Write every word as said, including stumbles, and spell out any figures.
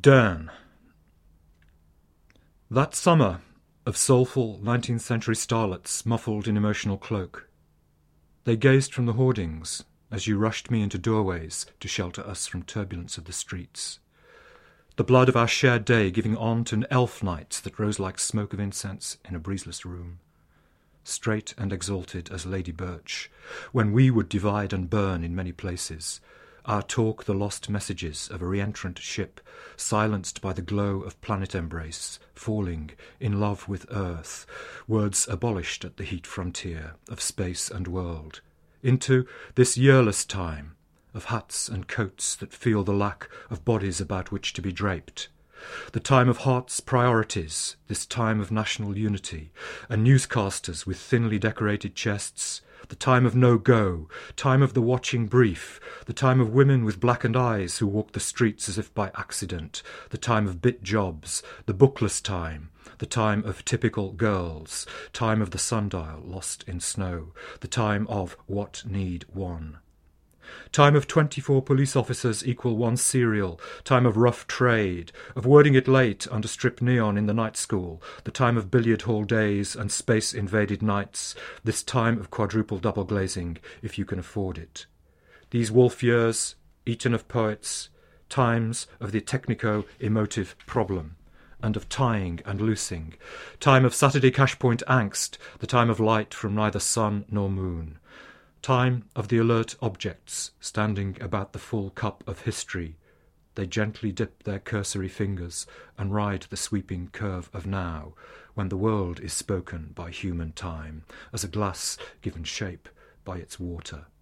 Dern. That summer of soulful nineteenth century starlets muffled in emotional cloak. They gazed from the hoardings as you rushed me into doorways to shelter us from turbulence of the streets. The blood of our shared day giving on to elf nights that rose like smoke of incense in a breezeless room. Straight and exalted as Lady Birch, when we would divide and burn in many places, our talk the lost messages of a re-entrant ship, silenced by the glow of planet embrace, falling in love with Earth, words abolished at the heat frontier of space and world, into this yearless time of hats and coats that feel the lack of bodies about which to be draped, the time of heart's priorities, this time of national unity, and newscasters with thinly decorated chests, the time of no-go, time of the watching brief, the time of women with blackened eyes who walk the streets as if by accident, the time of bit jobs, the bookless time, the time of typical girls, time of the sundial lost in snow, the time of what need one. Time of twenty-four police officers equal one serial, time of rough trade, of wording it late under strip neon in the night school, the time of billiard hall days and space-invaded nights, this time of quadruple double glazing, if you can afford it. These wolf years, eaten of poets, times of the technico-emotive problem, and of tying and loosing, time of Saturday Cashpoint angst, the time of light from neither sun nor moon. Time of the alert objects standing about the full cup of history. They gently dip their cursory fingers and ride the sweeping curve of now, when the world is spoken by human time, as a glass given shape by its water.